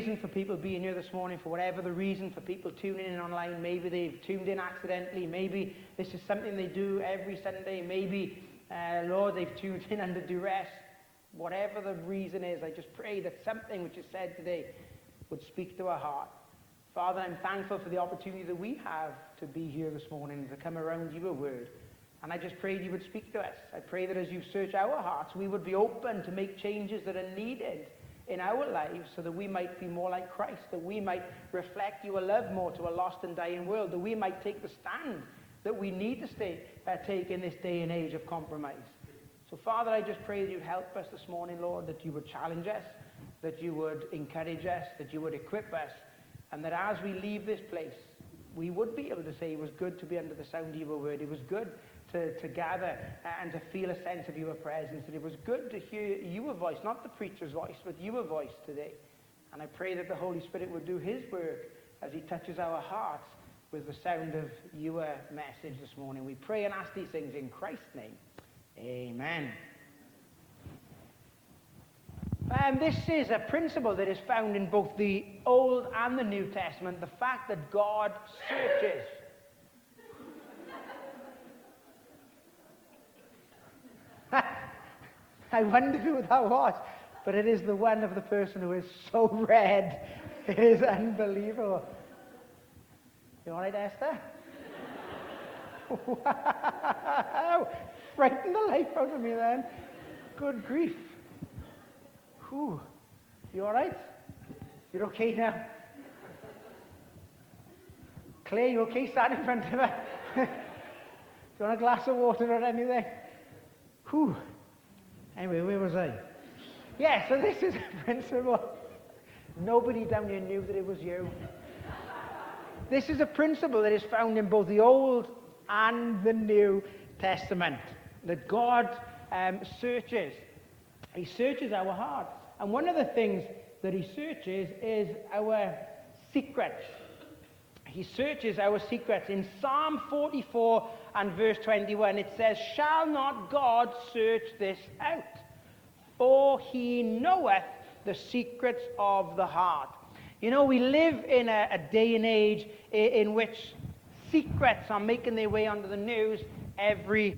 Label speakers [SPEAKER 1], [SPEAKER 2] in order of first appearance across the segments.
[SPEAKER 1] reason for people being here this morning, for whatever the reason for people tuning in online. Maybe they've tuned in accidentally. Maybe this is something they do every Sunday. Maybe, Lord, they've tuned in under duress. Whatever the reason is, I just pray that something which is said today would speak to our heart. Father, I'm thankful for the opportunity that we have to be here this morning, to come around your word. And I just pray that you would speak to us. I pray that as you search our hearts, we would be open to make changes that are needed in our lives so that we might be more like Christ, that we might reflect your love more to a lost and dying world, that we might take the stand that we need to take in this day and age of compromise. So, Father, I just pray that you'd help us this morning, Lord, that you would challenge us, that you would encourage us, that you would equip us, and that as we leave this place, we would be able to say it was good to be under the sound of your word. It was good to gather and to feel a sense of your presence, that it was good to hear your voice, not the preacher's voice, but your voice today. And I pray that the Holy Spirit would do his work as he touches our hearts with the sound of your message this morning. We pray and ask these things in Christ's name. Amen. This is a principle that is found in both the Old and the New Testament, the fact that God searches. I wondered who that was, but it is the one of the person who is so red. It is unbelievable. You all right, Esther? Wow! Frightened the life out of me then. Good grief. Whew. You all right? You're okay now? Claire, you okay? Stand in front of her. Do you want a glass of water or anything? Whew. Anyway, where was I? Yeah, so this is a principle. Nobody down here knew that it was you. This is a principle that is found in both the Old and the New Testament. That God searches. He searches our hearts. And one of the things that he searches is our secrets. He searches our secrets. In Psalm 44 and verse 21, it says, "Shall not God search this out? For he knoweth the secrets of the heart." You know, we live in a day and age in which secrets are making their way onto the news every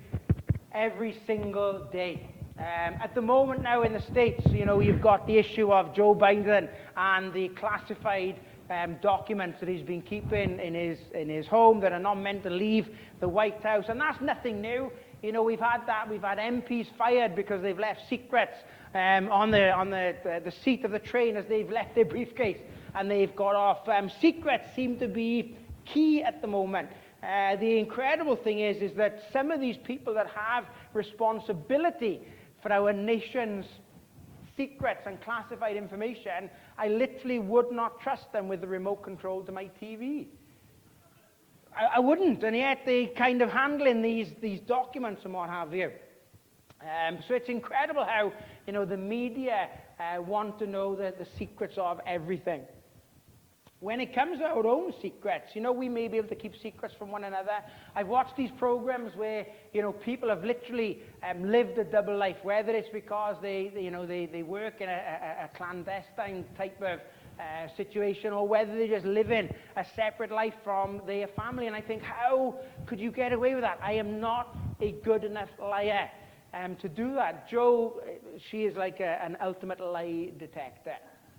[SPEAKER 1] single day. At the moment now in the States, you know, you've got the issue of Joe Biden and the classified documents that he's been keeping in his home that are not meant to leave the White House, and that's nothing new. You know, we've had that. We've had MPs fired because they've left secrets on the seat of the train as they've left their briefcase and they've got off. Secrets seem to be key at the moment. The incredible thing is that some of these people that have responsibility for our nation's secrets and classified information, I literally would not trust them with the remote control to my TV. I wouldn't, and yet they kind of handling these documents and what have you. So it's incredible how, you know, the media want to know the secrets of everything. When it comes to our own secrets, you know, we may be able to keep secrets from one another. I've watched these programs where, you know, people have literally lived a double life, whether it's because they work in a clandestine type of situation, or whether they're just living a separate life from their family. And I think, how could you get away with that? I am not a good enough liar to do that. Jo, she is like an ultimate lie detector.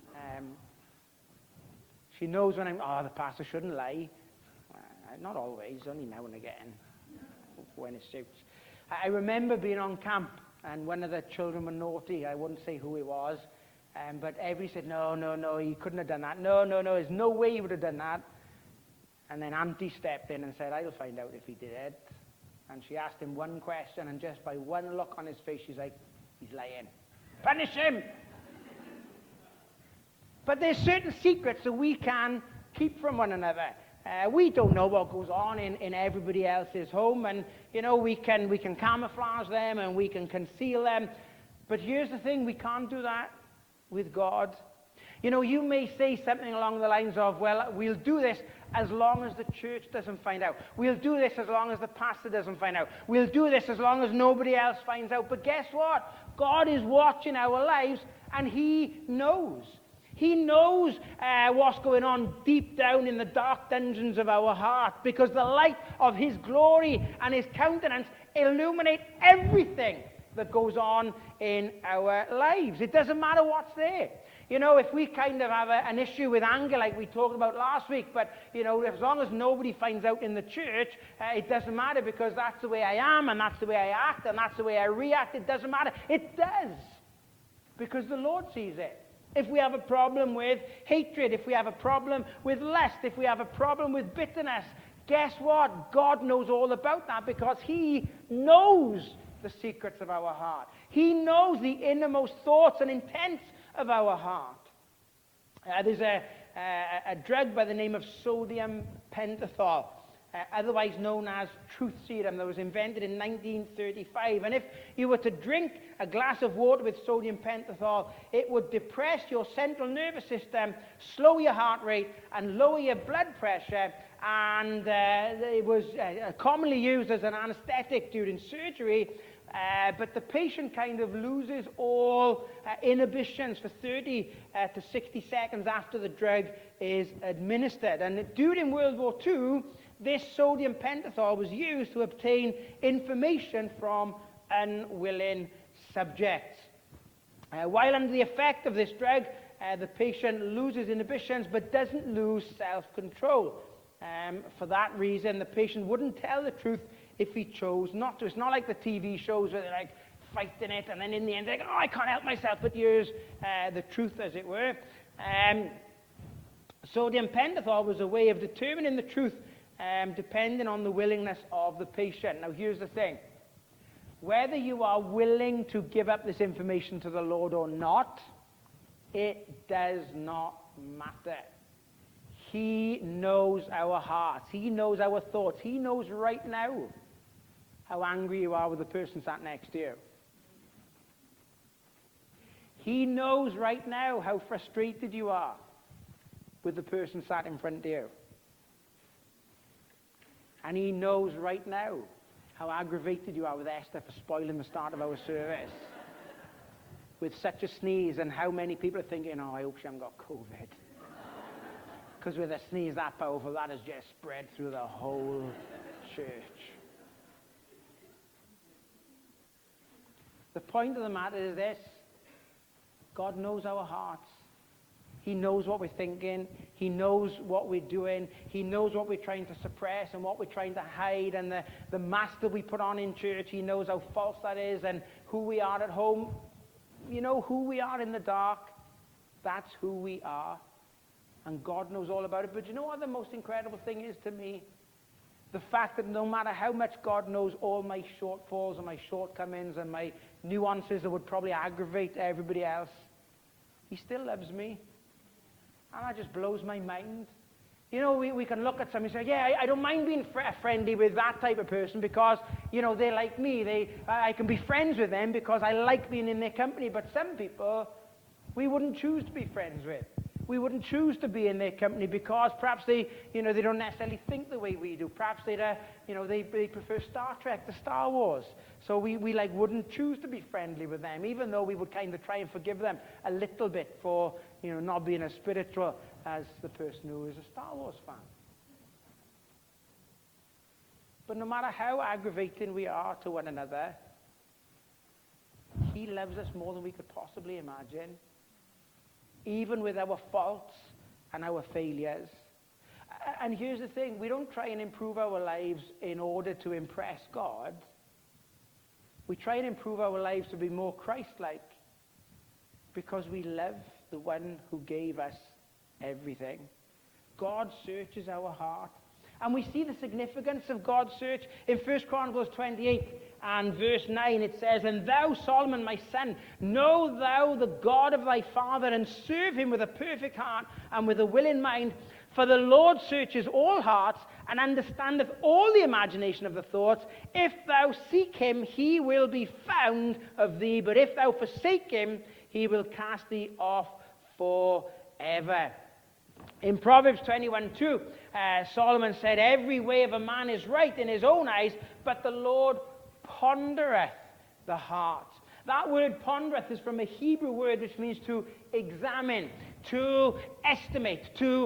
[SPEAKER 1] She knows when the pastor shouldn't lie. Not always, only now and again, when it suits. I remember being on camp, and one of the children were naughty. I wouldn't say who it was, but everybody said, no, he couldn't have done that. No, there's no way he would have done that. And then Auntie stepped in and said, I'll find out if he did it. And she asked him one question, and just by one look on his face, she's like, he's lying. Punish him! But there's certain secrets that we can keep from one another. We don't know what goes on in everybody else's home, and you know, we can camouflage them and we can conceal them. But here's the thing, we can't do that with God. You know, you may say something along the lines of, well, we'll do this as long as the church doesn't find out. We'll do this as long as the pastor doesn't find out. We'll do this as long as nobody else finds out. But guess what? God is watching our lives, and he knows. He knows what's going on deep down in the dark dungeons of our heart, because the light of his glory and his countenance illuminate everything that goes on in our lives. It doesn't matter what's there. You know, if we kind of have an issue with anger like we talked about last week, but, you know, as long as nobody finds out in the church, it doesn't matter, because that's the way I am, and that's the way I act, and that's the way I react. It doesn't matter. It does, because the Lord sees it. If we have a problem with hatred, if we have a problem with lust, if we have a problem with bitterness, guess what? God knows all about that, because he knows the secrets of our heart. He knows the innermost thoughts and intents of our heart. There's a drug by the name of sodium pentothal, otherwise known as truth serum, that was invented in 1935. And if you were to drink a glass of water with sodium pentothal, it would depress your central nervous system, slow your heart rate, and lower your blood pressure. And it was commonly used as an anesthetic during surgery. But the patient kind of loses all inhibitions for 30 to 60 seconds after the drug is administered. And during World War II, this sodium pentothal was used to obtain information from unwilling subjects. While under the effect of this drug, the patient loses inhibitions but doesn't lose self-control. For that reason, the patient wouldn't tell the truth if he chose not to. It's not like the TV shows where they're like fighting it, and then in the end they're like, oh, I can't help myself, but here's the truth, as it were. Sodium pentothal was a way of determining the truth, depending on the willingness of the patient. Now, here's the thing. Whether you are willing to give up this information to the Lord or not, it does not matter. He knows our hearts. He knows our thoughts. He knows right now how angry you are with the person sat next to you. He knows right now how frustrated you are with the person sat in front of you. And he knows right now how aggravated you are with Esther for spoiling the start of our service with such a sneeze, and how many people are thinking, oh, I hope she hasn't got COVID. Because with a sneeze that powerful, that has just spread through the whole church. The point of the matter is this. God knows our hearts. He knows what we're thinking. He knows what we're doing. He knows what we're trying to suppress and what we're trying to hide, and the mask that we put on in church. He knows how false that is, and who we are at home. You know, who we are in the dark. That's who we are. And God knows all about it. But you know what the most incredible thing is to me? The fact that no matter how much God knows all my shortfalls and my shortcomings and my nuances that would probably aggravate everybody else, he still loves me. And that just blows my mind. You know, we can look at somebody and say, yeah, I don't mind being friendly with that type of person because, you know, they like me. I can be friends with them because I like being in their company. But some people, we wouldn't choose to be friends with. We wouldn't choose to be in their company because perhaps they don't necessarily think the way we do. Perhaps they prefer Star Trek to Star Wars. So we wouldn't choose to be friendly with them, even though we would kind of try and forgive them a little bit for, not being as spiritual as the person who is a Star Wars fan. But no matter how aggravating we are to one another, he loves us more than we could possibly imagine. Even with our faults and our failures. And here's the thing, we don't try and improve our lives in order to impress God. We try and improve our lives to be more Christ-like because we love the one who gave us everything. God searches our heart. And we see the significance of God's search in 1 Chronicles 28 and verse 9. It says, "And thou, Solomon, my son, know thou the God of thy father, and serve him with a perfect heart and with a willing mind. For the Lord searches all hearts, and understandeth all the imagination of the thoughts. If thou seek him, he will be found of thee. But if thou forsake him, he will cast thee off forever." In Proverbs 21:2, Solomon said, "Every way of a man is right in his own eyes, but the Lord pondereth the heart." That word pondereth is from a Hebrew word which means to examine,
[SPEAKER 2] to estimate, to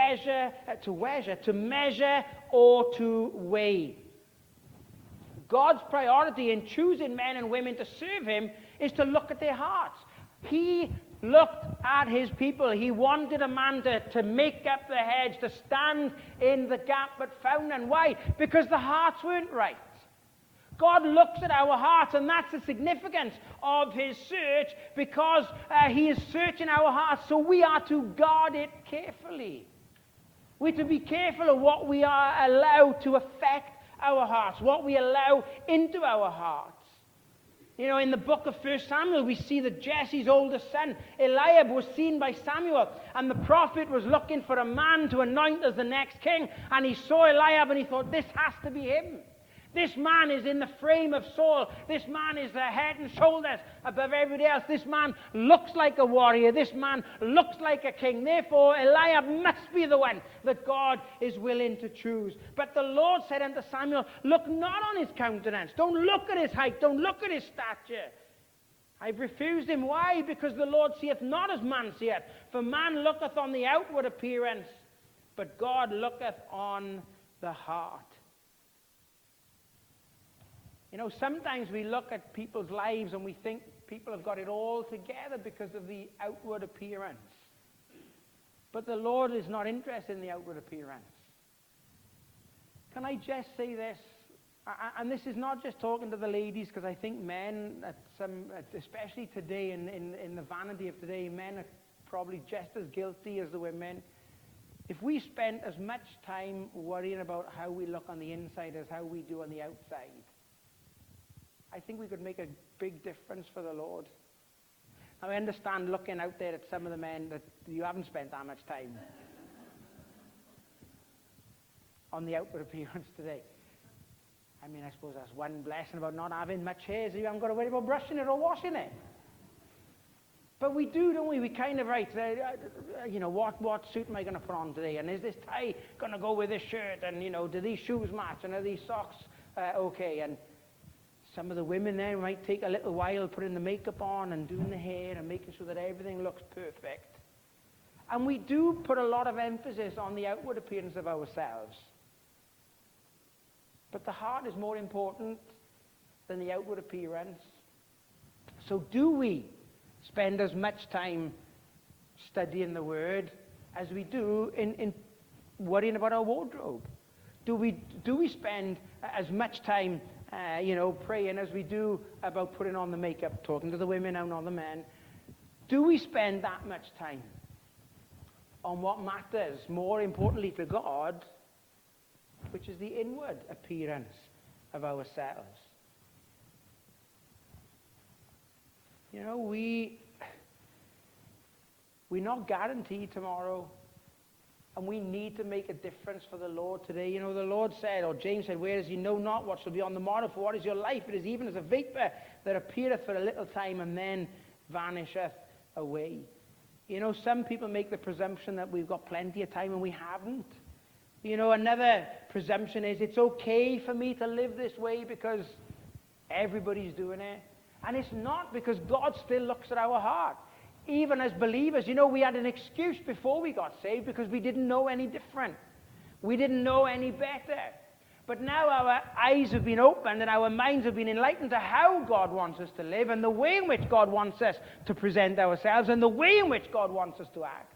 [SPEAKER 2] measure, or to weigh. God's priority in choosing men and women to serve him is to look at their hearts. He looked at his people. He wanted a man to make up the hedge, to stand in the gap, but found none. Why? Because the hearts weren't right. God looks at our hearts, and that's the significance of his search, because he is searching our hearts, so we are to guard it carefully. We're to be careful of what we are allowed to affect our hearts, what we allow into our hearts. You know, in the book of 1 Samuel, we see that Jesse's oldest son, Eliab, was seen by Samuel, and the prophet was looking for a man to anoint as the next king, and he saw Eliab, and he thought, this has to be him. This man is in the frame of Saul. This man is head and shoulders above everybody else. This man looks like a warrior. This man looks like a king. Therefore, Eliab must be the one that God is willing to choose. But the Lord said unto Samuel, look not on his countenance. Don't look at his height. Don't look at his stature. I've refused him. Why? Because the Lord seeth not as man seeth. For man looketh on the outward appearance, but God looketh on the heart. You know, sometimes we look at people's lives and we think people have got it all together because of the outward appearance. But the Lord is not interested in the outward appearance. Can I just say this? And this is not just talking to the ladies, because I think men, especially today, in the vanity of today, men are probably just as guilty as the women. If we spent as much time worrying about how we look on the inside as how we do on the outside, I think we could make a big difference for the Lord. Now, I understand looking out there at some of the men that you haven't spent that much time on the outward appearance today. I mean, I suppose that's one blessing about not having much hair, is you haven't got to worry about brushing it or washing it. But we do, don't we? We kind of, you know, what suit am I going to put on today? And is this tie going to go with this shirt? And, you know, do these shoes match? And are these socks okay? And some of the women there might take a little while putting the makeup on and doing the hair and making sure that everything looks perfect. And we do put a lot of emphasis on the outward appearance of ourselves. But the heart is more important than the outward appearance. So do we spend as much time studying the Word as we do in worrying about our wardrobe? Do we spend as much time praying as we do about putting on the makeup, talking to the women and not the men? Do we spend that much time on what matters more importantly to God, which is the inward appearance of ourselves? You know, we're not guaranteed tomorrow. And we need to make a difference for the Lord today. You know, the Lord said, or James said, whereas you know not what shall be on the morrow, for what is your life? It is even as a vapor that appeareth for a little time and then vanisheth away. You know, some people make the presumption that we've got plenty of time and we haven't. You know, another presumption is it's okay for me to live this way because everybody's doing it. And it's not, because God still looks at our heart. Even as believers, you know, we had an excuse before we got saved because we didn't know any different. We didn't know any better. But now our eyes have been opened and our minds have been enlightened to how God wants us to live and the way in which God wants us to present ourselves and the way in which God wants us to act.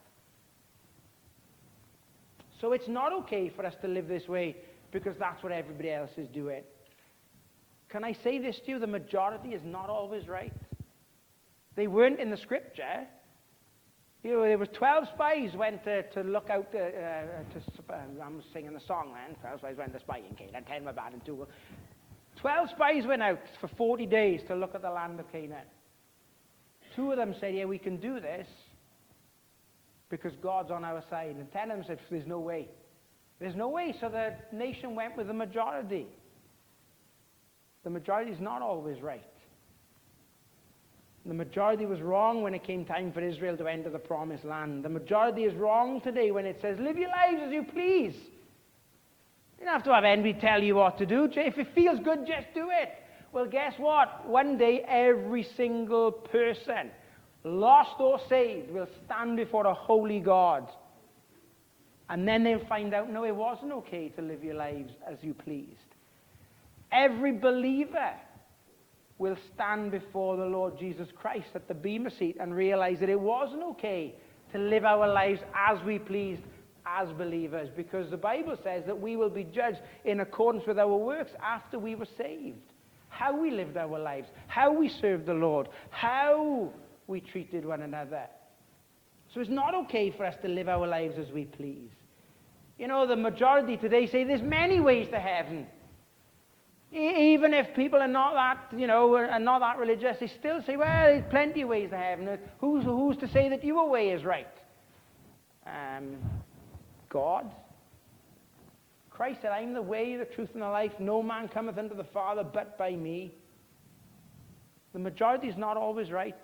[SPEAKER 2] So it's not okay for us to live this way because that's what everybody else is doing. Can I say this to you? The majority is not always right. They weren't in the scripture. You know, there was 12 spies went to look out I'm singing the song then. 12 spies went to spy in Canaan. 10 were bad and 2 were... 12 spies went out for 40 days to look at the land of Canaan. 2 of them said, yeah, we can do this because God's on our side. And 10 of them said, there's no way. There's no way. So the nation went with the majority. The majority is not always right. The majority was wrong when it came time for Israel to enter the promised land. The majority is wrong today when it says, live your lives as you please. You don't have to have anybody tell you what to do. If it feels good, just do it. Well, guess what? One day, every single person lost or saved, will stand before a holy God. And then they'll find out, no, it wasn't okay to live your lives as you pleased. Every believer will stand before the Lord Jesus Christ at the Bema seat and realize that it wasn't okay to live our lives as we pleased as believers, because the Bible says that we will be judged in accordance with our works after we were saved. How we lived our lives, how we served the Lord, how we treated one another. So it's not okay for us to live our lives as we please. You know, the majority today say there's many ways to heaven. Even if people are not that, are not that religious, they still say, well, there's plenty of ways to heaven. Who's to say that your way is right? God. Christ said, I'm the way, the truth, and the life. No man cometh unto the Father but by me. The majority is not always right.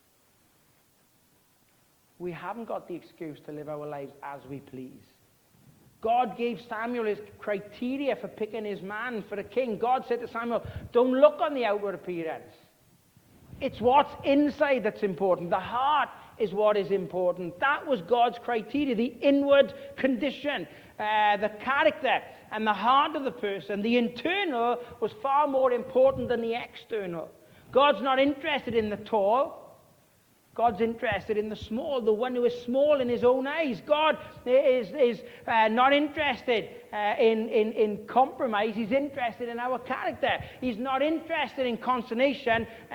[SPEAKER 2] We haven't got the excuse to live our lives as we please. God gave Samuel his criteria for picking his man for a king. God said to Samuel, don't look on the outward appearance. It's what's inside that's important. The heart is what is important. That was God's criteria, the inward condition, the character and the heart of the person. The internal was far more important than the external. God's not interested in the tall. God's interested in the small, the one who is small in his own eyes. God is not interested in compromise. He's interested in our character. He's not interested in consternation, but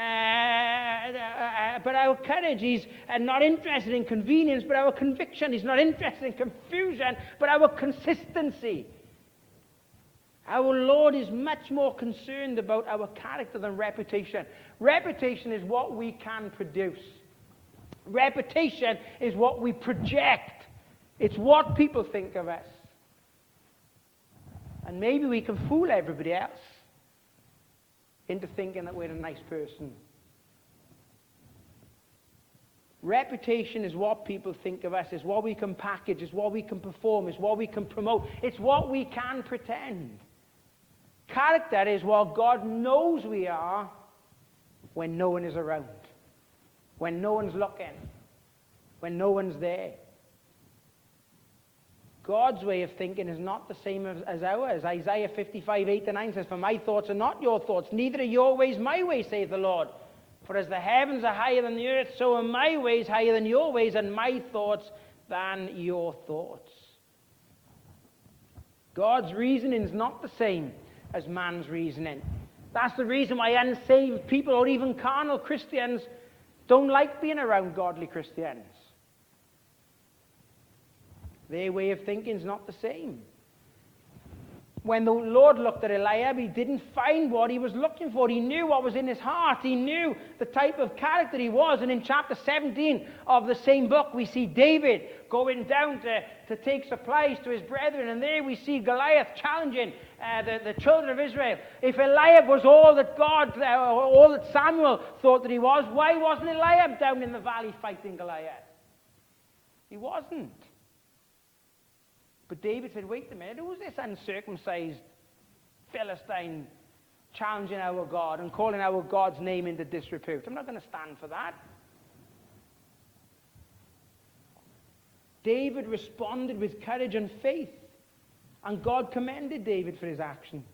[SPEAKER 2] our courage. He's not interested in convenience, but our conviction. He's not interested in confusion, but our consistency. Our Lord is much more concerned about our character than reputation. Reputation is what we can produce. Reputation is what we project. It's what people think of us. And maybe we can fool everybody else into thinking that we're a nice person. Reputation is what people think of us. It's what we can package. It's what we can perform. It's what we can promote. It's what we can pretend. Character is what God knows we are when no one is around. When no one's looking, when no one's there. God's way of thinking is not the same as ours. Isaiah 55:8-9 says, for my thoughts are not your thoughts, neither are your ways my ways, saith the Lord. For as the heavens are higher than the earth, so are my ways higher than your ways, and my thoughts than your thoughts. God's reasoning is not the same as man's reasoning. That's the reason why unsaved people, or even carnal Christians, don't like being around godly Christians. Their way of thinking is not the same. When the Lord looked at Eliab, he didn't find what he was looking for. He knew what was in his heart. He knew the type of character he was. And in chapter 17 of the same book, we see David going down to take supplies to his brethren. And there we see Goliath challenging the children of Israel. If Eliab was all that Samuel thought that he was, why wasn't Eliab down in the valley fighting Goliath? He wasn't. But David said, wait a minute, who's this uncircumcised Philistine challenging our God and calling our God's name into disrepute? I'm not going to stand for that. David responded with courage and faith, and God commended David for his actions.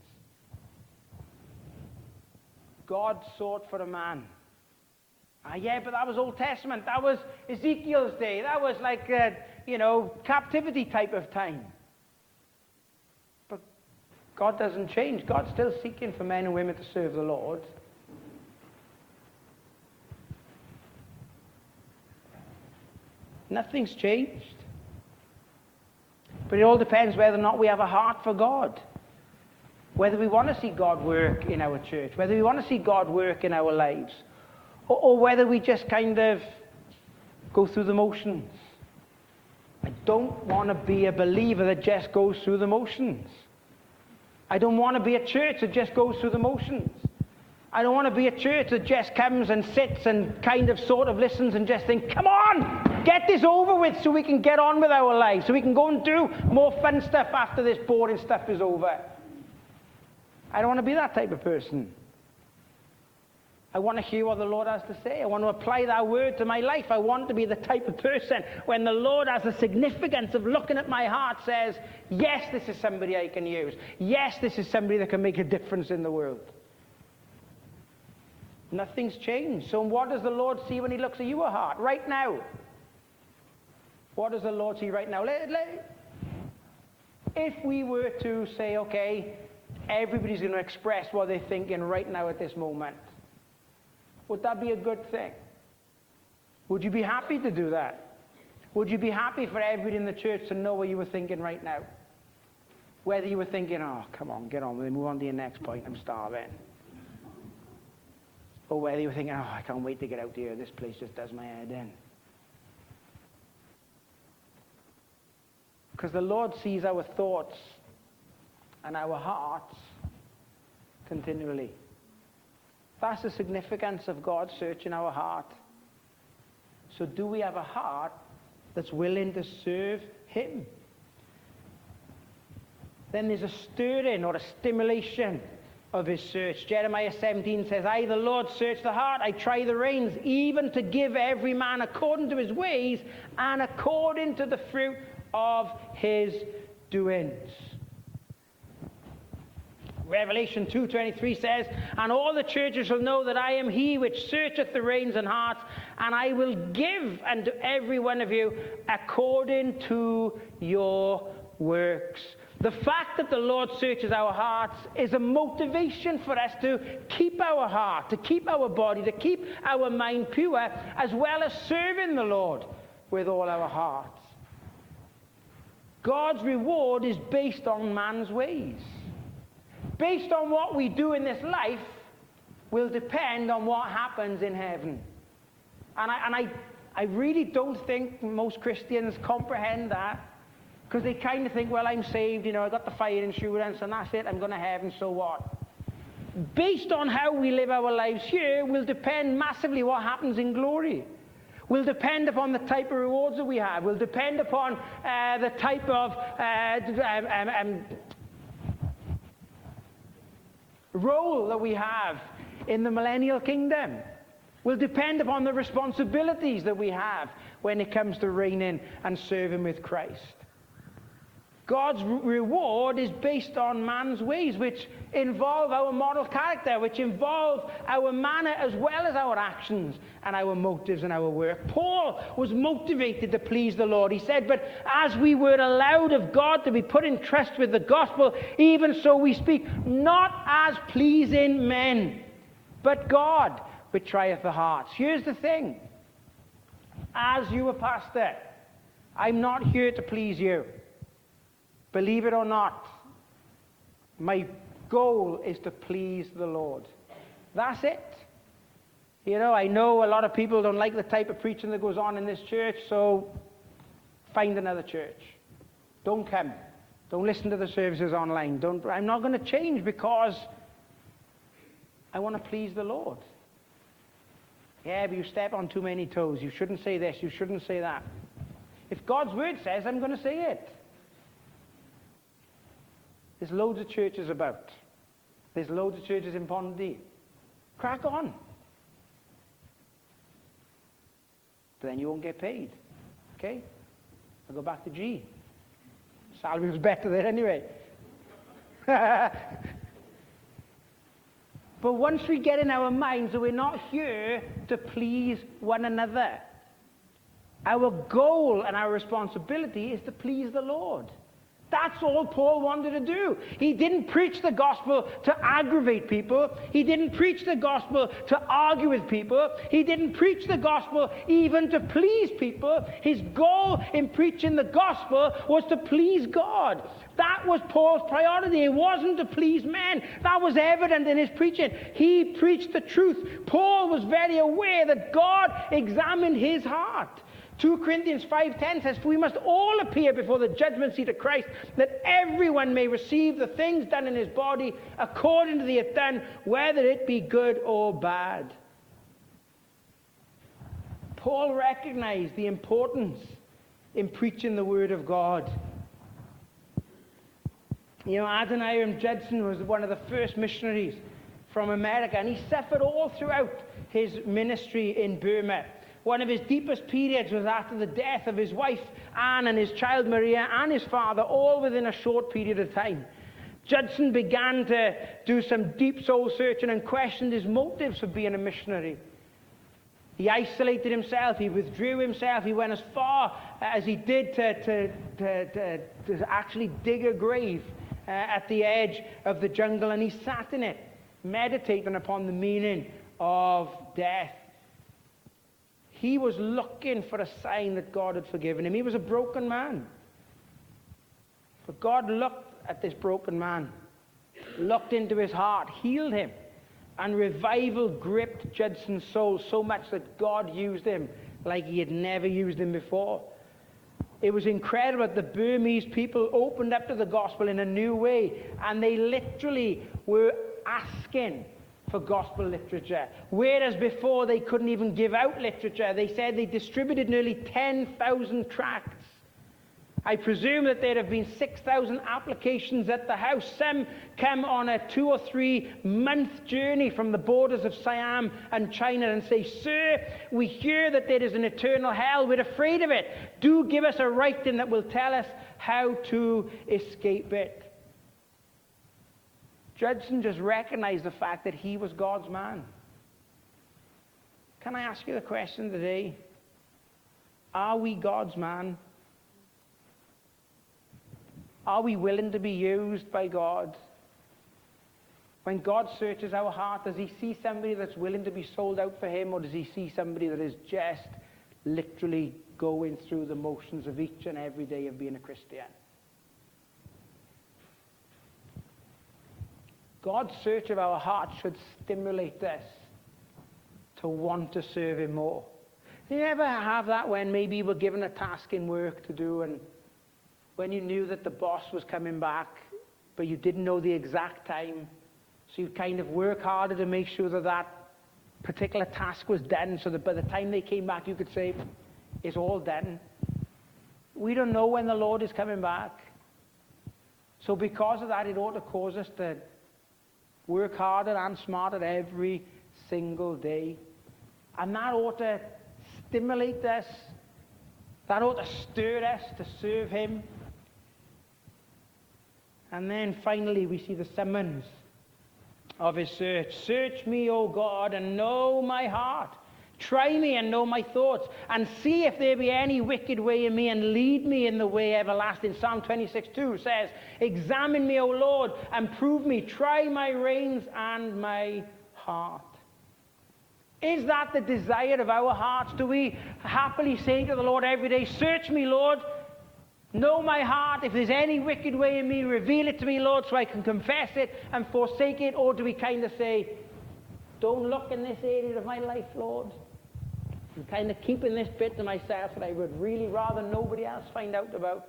[SPEAKER 2] God sought for a man. Yeah, but that was Old Testament. That was Ezekiel's day. That was like captivity type of time. But God doesn't change. God's still seeking for men and women to serve the Lord. Nothing's changed. But it all depends whether or not we have a heart for God. Whether we want to see God work in our church. Whether we want to see God work in our lives. Or whether we just kind of go through the motions. I don't want to be a believer that just goes through the motions. I don't want to be a church that just goes through the motions. I don't want to be a church that just comes and sits and kind of sort of listens and just think, come on, get this over with so we can get on with our lives, so we can go and do more fun stuff after this boring stuff is over. I don't want to be that type of person. I want to hear what the Lord has to say. I want to apply that word to my life. I want to be the type of person when the Lord has the significance of looking at my heart says, yes, this is somebody I can use. Yes, this is somebody that can make a difference in the world. Nothing's changed. So what does the Lord see when he looks at your heart right now? What does the Lord see right now? If we were to say, okay, everybody's going to express what they're thinking right now at this moment, would that be a good thing? Would you be happy to do that? Would you be happy for everybody in the church to know what you were thinking right now? Whether you were thinking, oh, come on, get on with it, move on to your next point, I'm starving. Or whether you were thinking, oh, I can't wait to get out here, this place just does my head in. Because the Lord sees our thoughts and our hearts continually. That's the significance of God searching our heart. So do we have a heart that's willing to serve him? Then there's a stirring or a stimulation of his search. Jeremiah 17 says, I, the Lord, search the heart. I try the reins, even to give every man according to his ways and according to the fruit of his doings. Revelation 2:23 says, and all the churches shall know that I am he which searcheth the reins and hearts, and I will give unto every one of you according to your works. The fact that the Lord searches our hearts is a motivation for us to keep our heart, to keep our body, to keep our mind pure, as well as serving the Lord with all our hearts. God's reward is based on man's ways. Based on what we do in this life will depend on what happens in heaven. And I really don't think most Christians comprehend that, because they kind of think, well, I'm saved, I got the fire insurance and that's it, I'm going to heaven, so what? Based on how we live our lives here will depend massively what happens in glory. Will depend upon the type of rewards that we have. Will depend upon the type of role that we have in the millennial kingdom. Will depend upon the responsibilities that we have when it comes to reigning and serving with Christ. God's reward is based on man's ways, which involve our moral character, which involve our manner as well as our actions and our motives and our work. Paul was motivated to please the Lord. He said, but as we were allowed of God to be put in trust with the gospel, even so we speak, not as pleasing men, but God, which trieth the hearts. Here's the thing. As you a pastor, I'm not here to please you. Believe it or not, my goal is to please the Lord. That's it. I know a lot of people don't like the type of preaching that goes on in this church, so find another church. Don't come. Don't listen to the services online. I'm not going to change because I want to please the Lord. Yeah, but you step on too many toes. You shouldn't say this. You shouldn't say that. If God's word says, I'm going to say it. There's loads of churches about. There's loads of churches in Pondy. Crack on. But then you won't get paid. Okay? I'll go back to G. Salary was better there anyway. But once we get in our minds that we're not here to please one another, our goal and our responsibility is to please the Lord. That's all Paul wanted to do. He didn't preach the gospel to aggravate people. He didn't preach the gospel to argue with people. He didn't preach the gospel even to please people. His goal in preaching the gospel was to please God. That was Paul's priority. It wasn't to please men. That was evident in his preaching. He preached the truth. Paul was very aware that God examined his heart. 2 Corinthians 5:10 says, for we must all appear before the judgment seat of Christ, that everyone may receive the things done in his body according to the it done, whether it be good or bad. Paul recognized the importance in preaching the word of God. Adoniram Judson was one of the first missionaries from America, and he suffered all throughout his ministry in Burma. One of his deepest periods was after the death of his wife, Anne, and his child, Maria, and his father, all within a short period of time. Judson began to do some deep soul searching and questioned his motives for being a missionary. He isolated himself, he withdrew himself, he went as far as he did to actually dig a grave at the edge of the jungle, and he sat in it, meditating upon the meaning of death. He was looking for a sign that God had forgiven him. He was a broken man. But God looked at this broken man, looked into his heart, healed him, and revival gripped Judson's soul so much that God used him like he had never used him before. It was incredible that the Burmese people opened up to the gospel in a new way, and they literally were asking for gospel literature. Whereas before they couldn't even give out literature, they said they distributed nearly 10,000 tracts. I presume that there have been 6,000 applications at the house. Some come on a 2 or 3 month journey from the borders of Siam and China and say, "Sir, we hear that there is an eternal hell. We're afraid of it. Do give us a writing that will tell us how to escape it." Judson just recognized the fact that he was God's man. Can I ask you the question today? Are we God's man? Are we willing to be used by God? When God searches our heart, does he see somebody that's willing to be sold out for him, or does he see somebody that is just literally going through the motions of each and every day of being a Christian? God's search of our hearts should stimulate us to want to serve him more. Do you ever have that when maybe you were given a task in work to do, and when you knew that the boss was coming back, but you didn't know the exact time, so you'd kind of work harder to make sure that that particular task was done, so that by the time they came back you could say, "It's all done." We don't know when the Lord is coming back. So because of that, it ought to cause us to work harder and smarter every single day. And that ought to stimulate us. That ought to stir us to serve him. And then finally we see the summons of his search. "Search me, O God, and know my heart. Try me and know my thoughts, and see if there be any wicked way in me, and lead me in the way everlasting." Psalm 26:2 says, "Examine me, O Lord, and prove me. Try my reins and my heart." Is that the desire of our hearts? Do we happily say to the Lord every day, "Search me, Lord. Know my heart. If there's any wicked way in me, reveal it to me, Lord, so I can confess it and forsake it"? Or do we kind of say, "Don't look in this area of my life, Lord. I'm kind of keeping this bit to myself that I would really rather nobody else find out about"?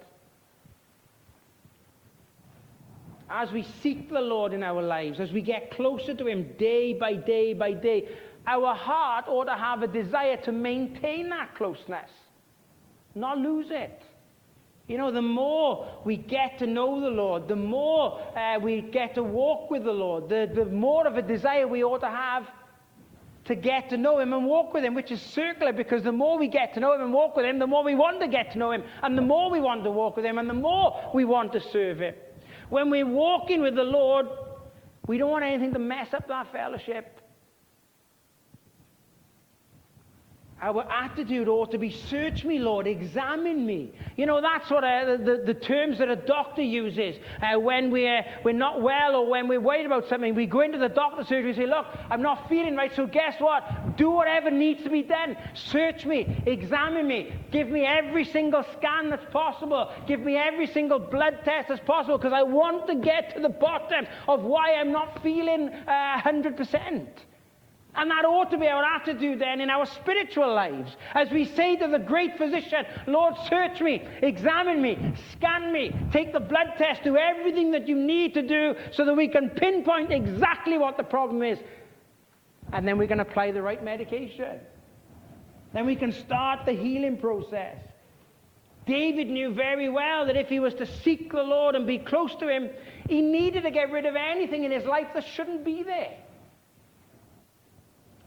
[SPEAKER 2] As we seek the Lord in our lives, as we get closer to him day by day by day, our heart ought to have a desire to maintain that closeness, not lose it. You know, the more we get to know the Lord, the more we get to walk with the Lord, the more of a desire we ought to have to get to know him and walk with him, which is circular, because the more we get to know him and walk with him, the more we want to get to know him, and the more we want to walk with him, and the more we want to serve him. When we're walking with the Lord, we don't want anything to mess up that fellowship. Our attitude ought to be, "Search me, Lord, examine me." You know, that's what the terms that a doctor uses when we're not well, or when we're worried about something. We go into the doctor's surgery and say, "Look, I'm not feeling right, so guess what? Do whatever needs to be done. Search me, examine me, give me every single scan that's possible, give me every single blood test that's possible, because I want to get to the bottom of why I'm not feeling 100%. And that ought to be our attitude then in our spiritual lives. As we say to the great physician, "Lord, search me, examine me, scan me, take the blood test, do everything that you need to do so that we can pinpoint exactly what the problem is." And then we can apply the right medication. Then we can start the healing process. David knew very well that if he was to seek the Lord and be close to him, he needed to get rid of anything in his life that shouldn't be there.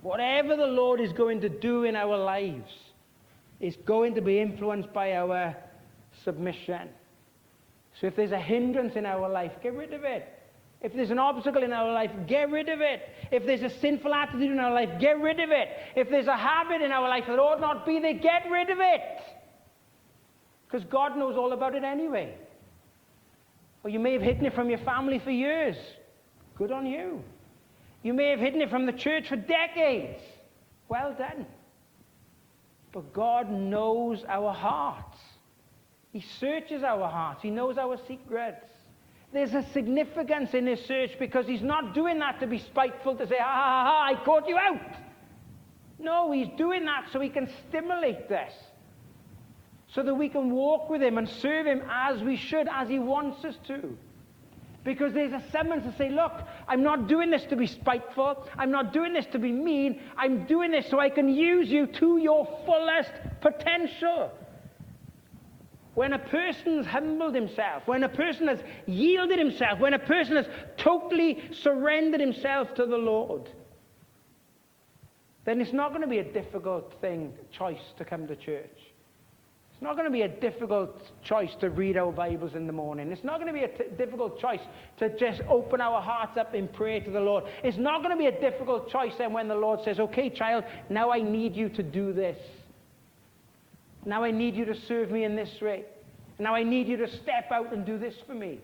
[SPEAKER 2] Whatever the Lord is going to do in our lives is going to be influenced by our submission. So if there's a hindrance in our life, get rid of it. If there's an obstacle in our life, get rid of it. If there's a sinful attitude in our life, get rid of it. If there's a habit in our life that ought not be there, get rid of it. Because God knows all about it anyway. Or you may have hidden it from your family for years. Good on you. You may have hidden it from the church for decades. Well done. But God knows our hearts. He searches our hearts. He knows our secrets. There's a significance in his search because he's not doing that to be spiteful, to say, ha, ha, ha, I caught you out. No, he's doing that so he can stimulate this. So that we can walk with him and serve him as we should, as he wants us to. Because there's a summons to say, look, I'm not doing this to be spiteful. I'm not doing this to be mean. I'm doing this so I can use you to your fullest potential. When a person's humbled himself, when a person has yielded himself, when a person has totally surrendered himself to the Lord, then it's not going to be a difficult choice to come to church. It's not going to be a difficult choice to read our Bibles in the morning. It's not going to be a difficult choice to just open our hearts up in prayer to the Lord. It's not going to be a difficult choice then when the Lord says, okay, child, now I need you to do this. Now I need you to serve me in this way. Now I need you to step out and do this for me.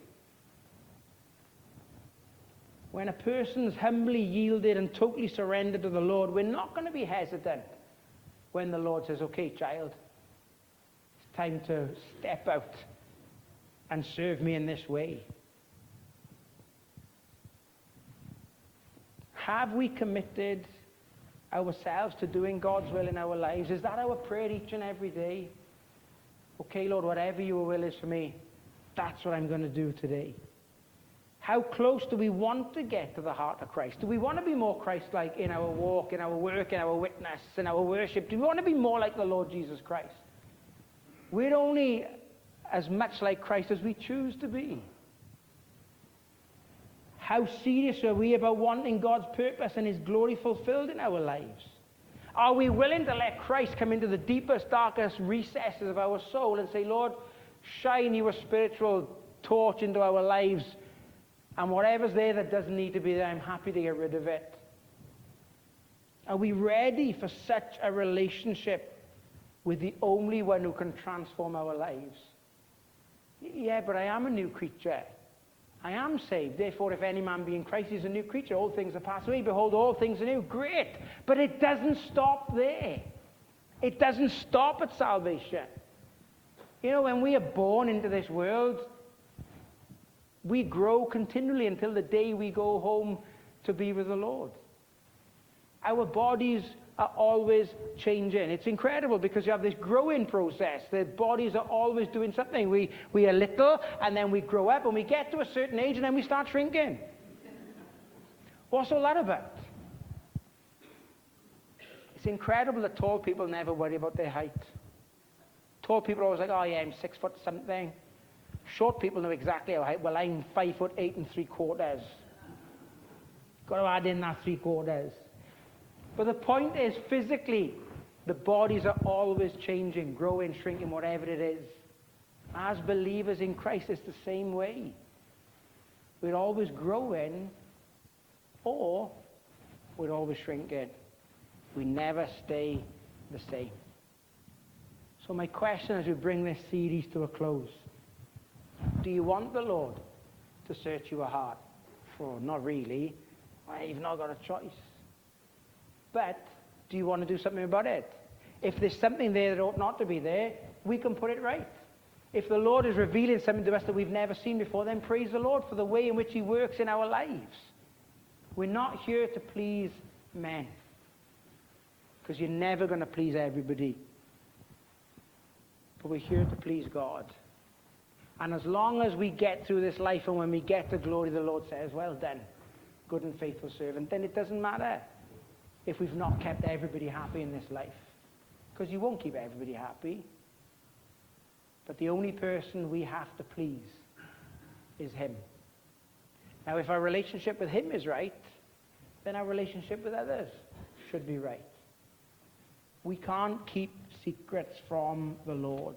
[SPEAKER 2] When a person's humbly yielded and totally surrendered to the Lord, we're not going to be hesitant when the Lord says, okay, child, it's time to step out and serve me in this way. Have we committed ourselves to doing God's will in our lives? Is that our prayer each and every day? Okay, Lord, whatever your will is for me, that's what I'm going to do today. How close do we want to get to the heart of Christ? Do we want to be more Christ-like in our walk, in our work, in our witness, in our worship? Do we want to be more like the Lord Jesus Christ? We're only as much like Christ as we choose to be. How serious are we about wanting God's purpose and his glory fulfilled in our lives? Are we willing to let Christ come into the deepest, darkest recesses of our soul and say, Lord, shine your spiritual torch into our lives, and whatever's there that doesn't need to be there, I'm happy to get rid of it? Are we ready for such a relationship with the only one who can transform our lives? Yeah, but I am a new creature. I am saved. Therefore, if any man be in Christ, he's a new creature. All things are passed away. Behold, all things are new. Great. But it doesn't stop there. It doesn't stop at salvation. You know, when we are born into this world, we grow continually until the day we go home to be with the Lord. Our bodies are always changing. It's incredible because you have this growing process. The bodies are always doing something. We are little, and then we grow up, and we get to a certain age, and then we start shrinking. What's all that about? It's incredible that tall people never worry about their height. Tall people are always like, oh yeah, I'm 6 foot something. Short people know exactly how height. Well, I'm 5'8" 3/4. Got to add in that 3/4. But the point is, physically, the bodies are always changing, growing, shrinking, whatever it is. As believers in Christ, it's the same way. We're always growing, or we're always shrinking. We never stay the same. So my question as we bring this series to a close, do you want the Lord to search your heart? Well, not really. Well, you've not got a choice. But do you want to do something about it? If there's something there that ought not to be there, we can put it right. If the Lord is revealing something to us that we've never seen before, then praise the Lord for the way in which he works in our lives. We're not here to please men, because you're never going to please everybody. But we're here to please God. And as long as we get through this life, and when we get to glory, the Lord says, well done, good and faithful servant, then it doesn't matter if we've not kept everybody happy in this life. Because you won't keep everybody happy. But the only person we have to please is him. Now, if our relationship with him is right, then our relationship with others should be right. We can't keep secrets from the Lord.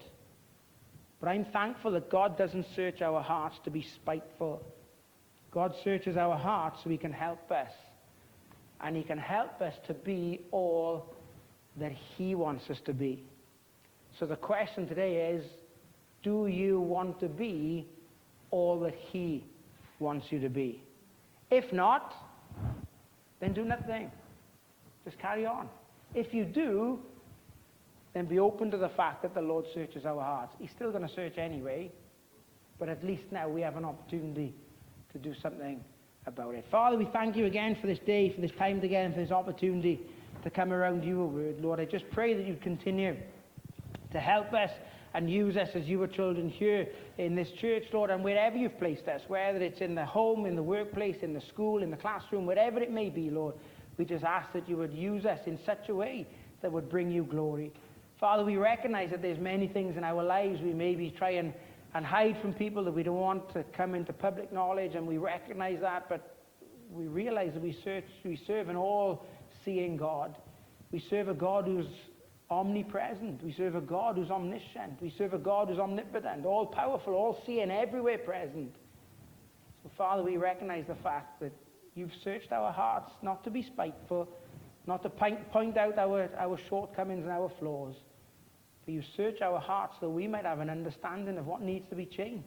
[SPEAKER 2] But I'm thankful that God doesn't search our hearts to be spiteful. God searches our hearts so he can help us. And he can help us to be all that he wants us to be. So the question today is, do you want to be all that he wants you to be? If not, then do nothing. Just carry on. If you do, then be open to the fact that the Lord searches our hearts. He's still going to search anyway, but at least now we have an opportunity to do something about it. Father, we thank you again for this day, for this time together, for this opportunity to come around your word. Lord, I just pray that you continue to help us and use us as your children here in this church, Lord, and wherever you've placed us, whether it's in the home, in the workplace, in the school, in the classroom, whatever it may be, Lord, we just ask that you would use us in such a way that would bring you glory. Father, we recognize that there's many things in our lives we maybe try and hide from people that we don't want to come into public knowledge, and we recognize that, but we realize that we serve an all-seeing God. We serve a God who's omnipresent. We serve a God who's omniscient. We serve a God who's omnipotent, all-powerful, all-seeing, everywhere present. So, Father, we recognize the fact that you've searched our hearts not to be spiteful, not to point out our shortcomings and our flaws, but you search our hearts so we might have an understanding of what needs to be changed,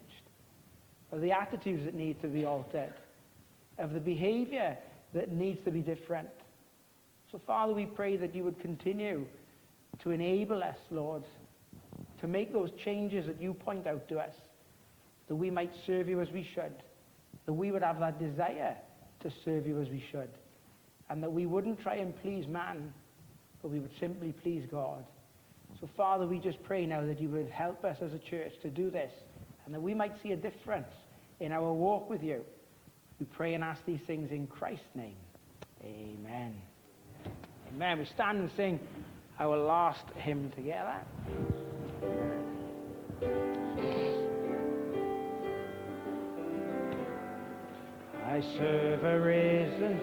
[SPEAKER 2] of the attitudes that need to be altered, of the behavior that needs to be different. So, Father, we pray that you would continue to enable us, Lord, to make those changes that you point out to us, that we might serve you as we should, that we would have that desire to serve you as we should, and that we wouldn't try and please man, but we would simply please God. So, Father, we just pray now that you would help us as a church to do this, and that we might see a difference in our walk with you. We pray and ask these things in Christ's name. Amen. Amen. We stand and sing our last hymn together. I serve a risen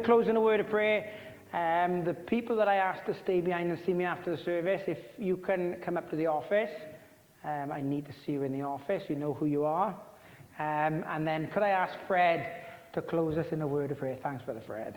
[SPEAKER 2] close in a word of prayer. The people that I asked to stay behind and see me after the service, if you can come up to the office, I need to see you in the office. You know who you are. And then could I ask Fred to close us in a word of prayer? Thanks, Brother Fred.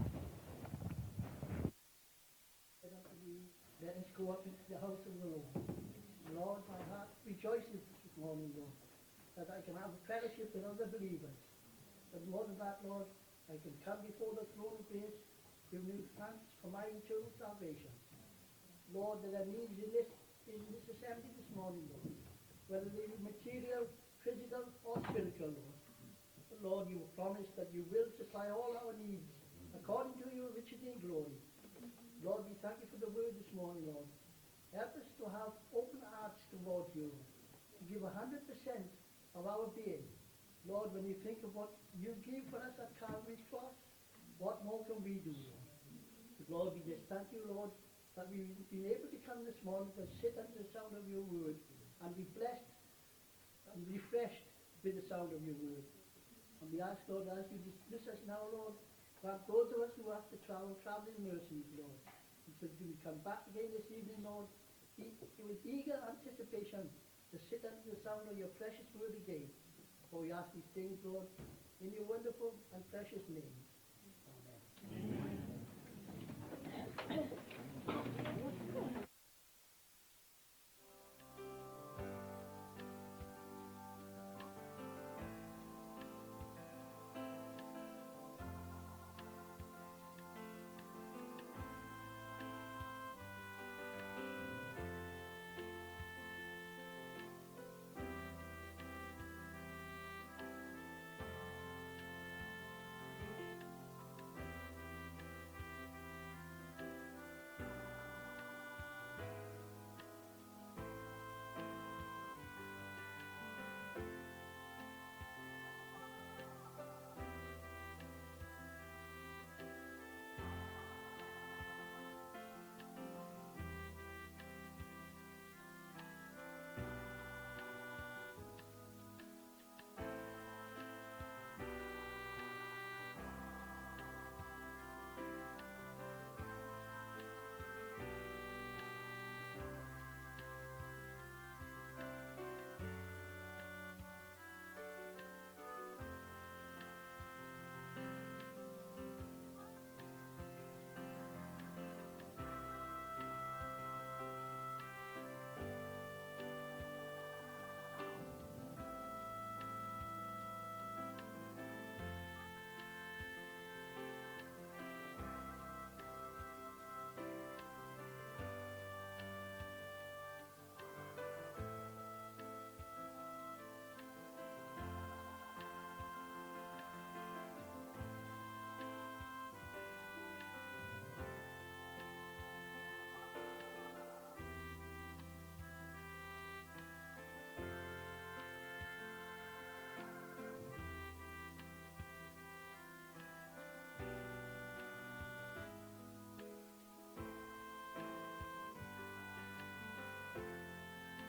[SPEAKER 3] Let us go up into the house of the Lord. Lord, my heart rejoices this morning, Lord, that I can have a fellowship with other believers. But more than that, Lord, I can come before the throne of grace, giving you thanks for my eternal salvation. Lord, there are needs in this assembly this morning, Lord, whether they be material, physical, or spiritual, Lord. But Lord, you have promised that you will supply all our needs according to your riches in glory. Lord, we thank you for the word this morning, Lord. Help us to have open hearts towards you, to give 100% of our being. Lord, when you think of what you give for us at Calvary's cross, what more can we do, Lord? But Lord, we just thank you, Lord, that we've been able to come this morning to sit under the sound of your word and be blessed and refreshed with the sound of your word. And we ask, Lord, as you dismiss us now, Lord, grant those of us who have to travel in mercies, Lord. And so we come back again this evening, Lord, with eager anticipation to sit under the sound of your precious word again. For we ask these things, Lord, in your wonderful and precious name. Amen. Amen.